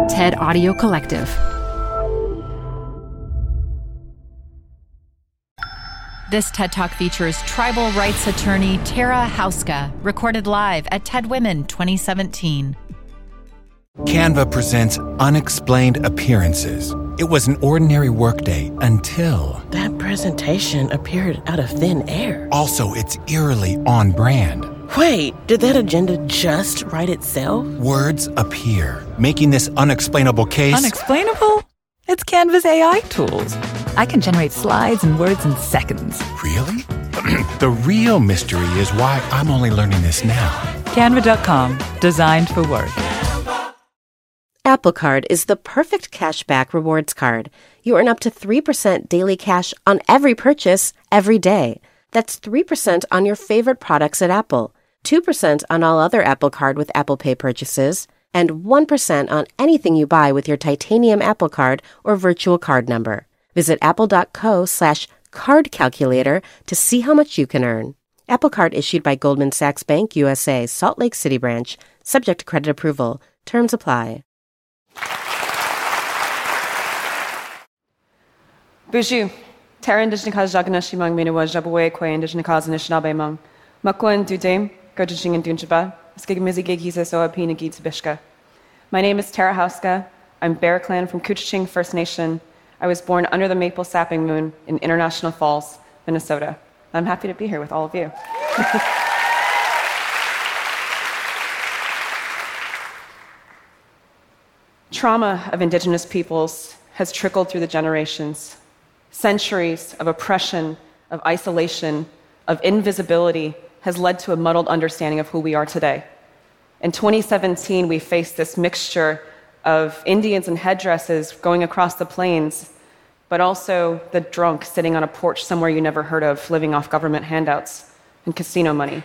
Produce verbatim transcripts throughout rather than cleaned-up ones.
TED Audio Collective. This TED Talk features tribal rights attorney Tara Houska, recorded live at TED Women twenty seventeen. Canva presents Unexplained Appearances. It was an ordinary workday until... That presentation appeared out of thin air. Also, it's eerily on brand. Wait, did that agenda just write itself? Words appear, making this unexplainable case... Unexplainable? It's Canva's A I tools. I can generate slides and words in seconds. Really? The real mystery is why I'm only learning this now. Canva dot com, designed for work. Apple Card is the perfect cashback rewards card. You earn up to three percent daily cash on every purchase, every day. That's three percent on your favorite products at Apple, two percent on all other Apple Card with Apple Pay purchases, and one percent on anything you buy with your titanium Apple Card or virtual card number. Visit apple.co slash card calculator to see how much you can earn. Apple Card issued by Goldman Sachs Bank U S A, Salt Lake City branch, subject to credit approval. Terms apply. Bonjour. Terra Indígena Casa Jagana Shimang Minawa Jabwe Kwe Indígena Casa Nishinabe Mang. Makwan Dudem, Gojijing and Dunjaba, Skigmizi Gigisa Soa Pina Bishka. My name is Tara Houska. I'm Bear Clan from Couchiching First Nation. I was born under the maple sapping moon in International Falls, Minnesota. I'm happy to be here with all of you. Trauma of Indigenous peoples has trickled through the generations. Centuries of oppression, of isolation, of invisibility has led to a muddled understanding of who we are today. In twenty seventeen, we faced this mixture of Indians in headdresses going across the plains, but also the drunk sitting on a porch somewhere you never heard of, living off government handouts and casino money.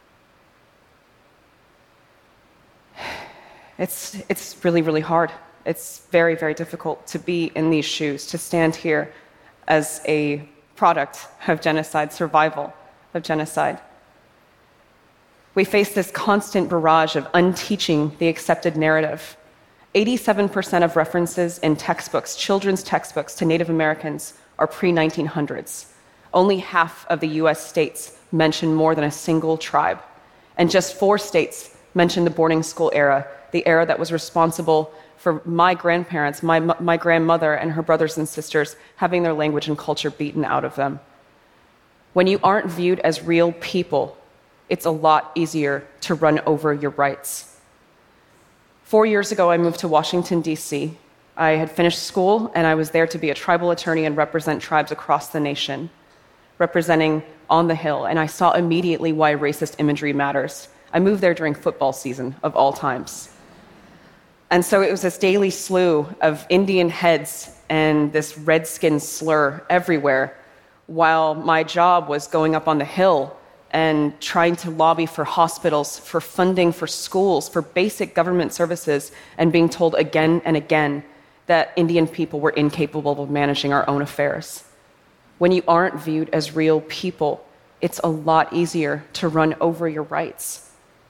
It's, it's really, really hard. It's very, very difficult to be in these shoes, to stand here as a product of genocide, survival of genocide. We face this constant barrage of unteaching the accepted narrative. eighty-seven percent of references in textbooks, children's textbooks, to Native Americans are pre nineteen hundreds. Only half of the U S states mention more than a single tribe. And just four states mention the boarding school era, the era that was responsible for my grandparents, my, my grandmother and her brothers and sisters having their language and culture beaten out of them. When you aren't viewed as real people, it's a lot easier to run over your rights. Four years ago, I moved to Washington, D C. I had finished school, and I was there to be a tribal attorney and represent tribes across the nation, representing on the Hill, and I saw immediately why racist imagery matters. I moved there during football season, of all times. And so it was this daily slew of Indian heads and this redskin slur everywhere, while my job was going up on the Hill and trying to lobby for hospitals, for funding for schools, for basic government services, and being told again and again that Indian people were incapable of managing our own affairs. When you aren't viewed as real people, it's a lot easier to run over your rights.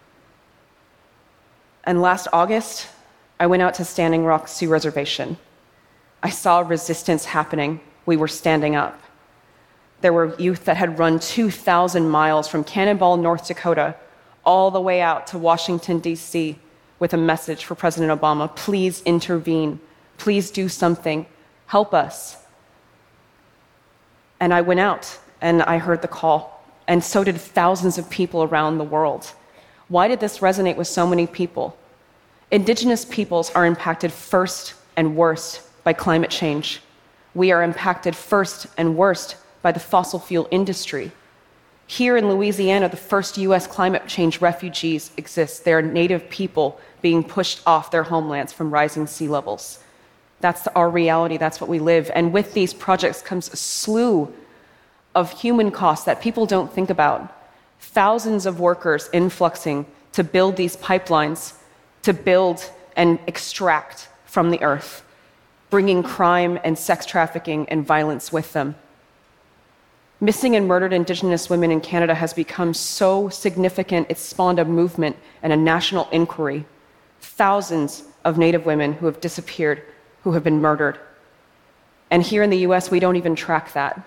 And last August, I went out to Standing Rock Sioux Reservation. I saw resistance happening. We were standing up. There were youth that had run two thousand miles from Cannonball, North Dakota, all the way out to Washington, D C, with a message for President Obama: please intervene, please do something, help us. And I went out, and I heard the call, and so did thousands of people around the world. Why did this resonate with so many people? Indigenous peoples are impacted first and worst by climate change. We are impacted first and worst by the fossil fuel industry. Here in Louisiana, the first U S climate change refugees exist. They are native people being pushed off their homelands from rising sea levels. That's our reality, that's what we live. And with these projects comes a slew of human costs that people don't think about. Thousands of workers influxing to build these pipelines, to build and extract from the earth, bringing crime and sex trafficking and violence with them. Missing and murdered Indigenous women in Canada has become so significant, it's spawned a movement and a national inquiry. Thousands of Native women who have disappeared, who have been murdered. And here in the U S, we don't even track that.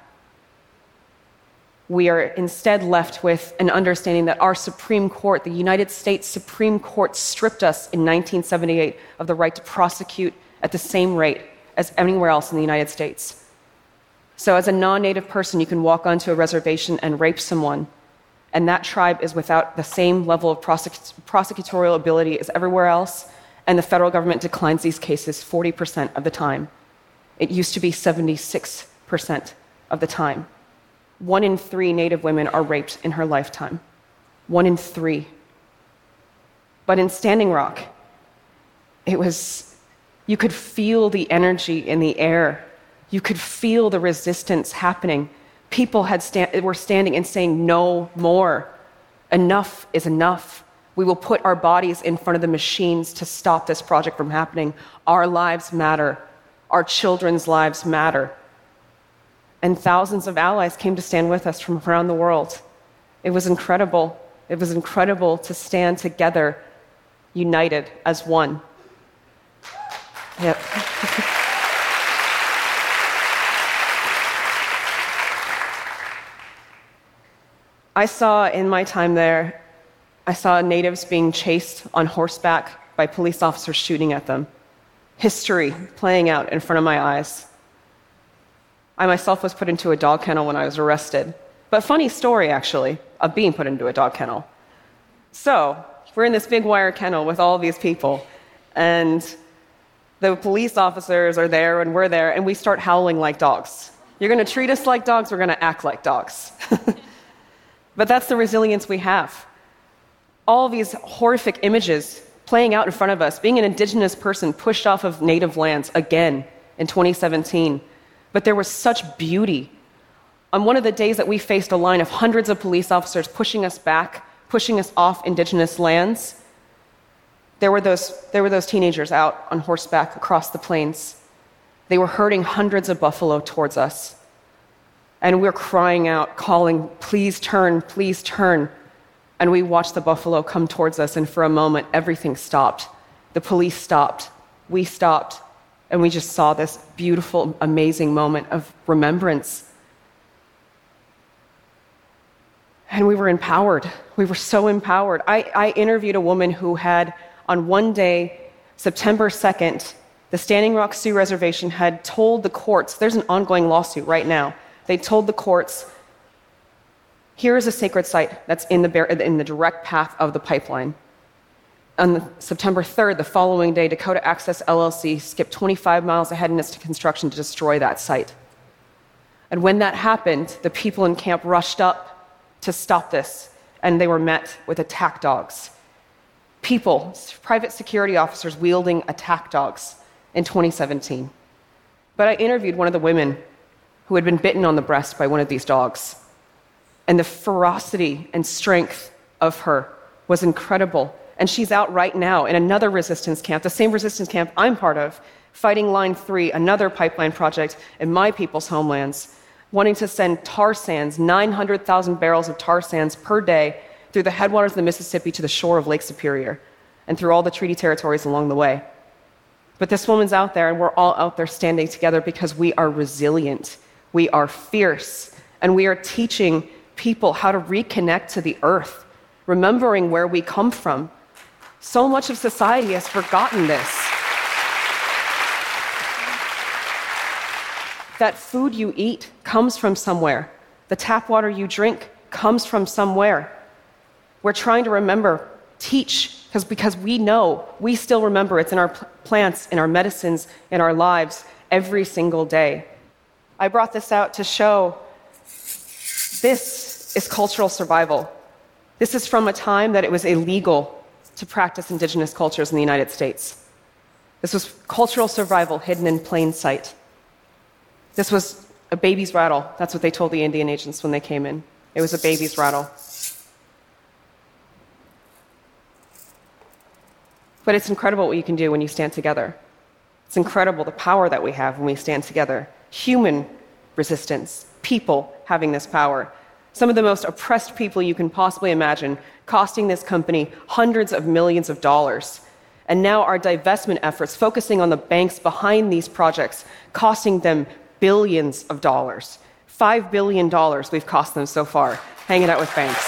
We are instead left with an understanding that our Supreme Court, the United States Supreme Court, stripped us in nineteen seventy-eight of the right to prosecute at the same rate as anywhere else in the United States. So as a non-Native person, you can walk onto a reservation and rape someone, and that tribe is without the same level of prosec- prosecutorial ability as everywhere else, and the federal government declines these cases forty percent of the time. It used to be seventy-six percent of the time. One in three Native women are raped in her lifetime. One in three. But in Standing Rock, it was, you could feel the energy in the air. You could feel the resistance happening. People had sta- were standing and saying, no more. Enough is enough. We will put our bodies in front of the machines to stop this project from happening. Our lives matter. Our children's lives matter. And thousands of allies came to stand with us from around the world. It was incredible. It was incredible to stand together, united as one. Yep. I saw in my time there, I saw natives being chased on horseback by police officers shooting at them. History playing out in front of my eyes. I myself was put into a dog kennel when I was arrested. But funny story, actually, of being put into a dog kennel. So, we're in this big wire kennel with all these people, and the police officers are there, and we're there, and we start howling like dogs. You're going to treat us like dogs, we're going to act like dogs. But that's the resilience we have. All these horrific images playing out in front of us, being an indigenous person pushed off of native lands again in twenty seventeen. But there was such beauty. On one of the days that we faced a line of hundreds of police officers pushing us back, pushing us off indigenous lands, there were those, there were those teenagers out on horseback across the plains. They were herding hundreds of buffalo towards us. And we were crying out, calling, please turn, please turn. And we watched the buffalo come towards us, and for a moment, everything stopped. The police stopped. We stopped. And we just saw this beautiful, amazing moment of remembrance. And we were empowered. We were so empowered. I, I interviewed a woman who had, on one day, September second, the Standing Rock Sioux Reservation had told the courts, there's an ongoing lawsuit right now, they told the courts, here is a sacred site that's in the, in the direct path of the pipeline. On the September third, the following day, Dakota Access L L C skipped twenty-five miles ahead in its construction to destroy that site. And when that happened, the people in camp rushed up to stop this, and they were met with attack dogs. People, private security officers wielding attack dogs in twenty seventeen. But I interviewed one of the women who had been bitten on the breast by one of these dogs. And the ferocity and strength of her was incredible. And she's out right now in another resistance camp, the same resistance camp I'm part of, fighting Line three, another pipeline project in my people's homelands, wanting to send tar sands, nine hundred thousand barrels of tar sands per day through the headwaters of the Mississippi to the shore of Lake Superior and through all the treaty territories along the way. But this woman's out there, and we're all out there standing together because we are resilient, we are fierce, and we are teaching people how to reconnect to the earth, remembering where we come from. So much of society has forgotten this. That food you eat comes from somewhere. The tap water you drink comes from somewhere. We're trying to remember, teach, because because we know, we still remember it's in our plants, in our medicines, in our lives every single day. I brought this out to show this is cultural survival. This is from a time that it was illegal to practice indigenous cultures in the United States. This was cultural survival hidden in plain sight. This was a baby's rattle. That's what they told the Indian agents when they came in. It was a baby's rattle. But it's incredible what you can do when you stand together. It's incredible the power that we have when we stand together. Human resistance, people having this power. Some of the most oppressed people you can possibly imagine, costing this company hundreds of millions of dollars. And now our divestment efforts, focusing on the banks behind these projects, costing them billions of dollars. Five billion dollars we've cost them so far, hanging out with banks.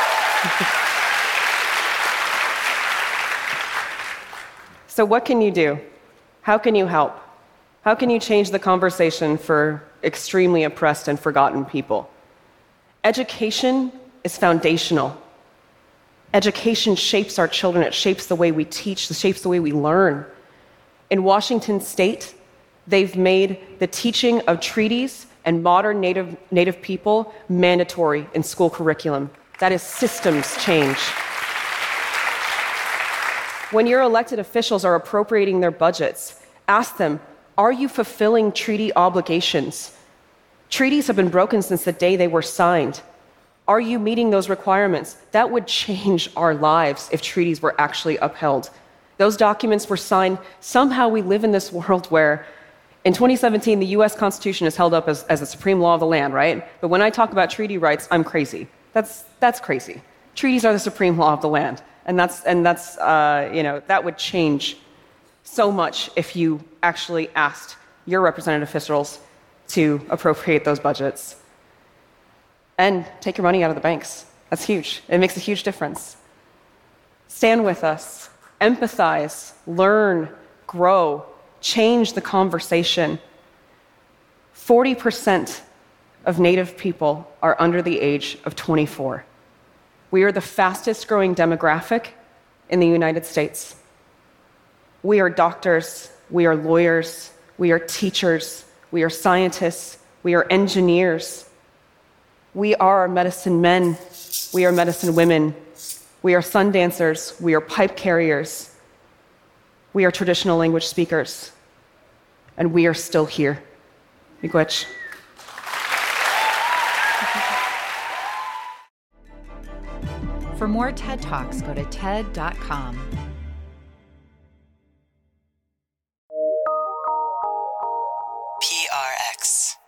So what can you do? How can you help? How can you change the conversation for extremely oppressed and forgotten people? Education is foundational. Education shapes our children. It shapes the way we teach, it shapes the way we learn. In Washington State, they've made the teaching of treaties and modern Native, Native people mandatory in school curriculum. That is systems change. When your elected officials are appropriating their budgets, ask them, are you fulfilling treaty obligations? Treaties have been broken since the day they were signed. Are you meeting those requirements? That would change our lives if treaties were actually upheld. Those documents were signed. Somehow we live in this world where in twenty seventeen, the U S Constitution is held up as, as the supreme law of the land, right? But when I talk about treaty rights, I'm crazy. That's, that's crazy. Treaties are the supreme law of the land. And that's, and that's uh, you know, that would change so much if you actually asked your representative officials to appropriate those budgets. And take your money out of the banks. That's huge. It makes a huge difference. Stand with us. Empathize. Learn. Grow. Change the conversation. forty percent of Native people are under the age of twenty-four. We are the fastest growing demographic in the United States. We are doctors, we are lawyers, we are teachers, we are scientists, we are engineers. We are medicine men, we are medicine women, we are sun dancers, we are pipe carriers, we are traditional language speakers, and we are still here. Miigwech. For more TED Talks, go to ted dot com. P R X.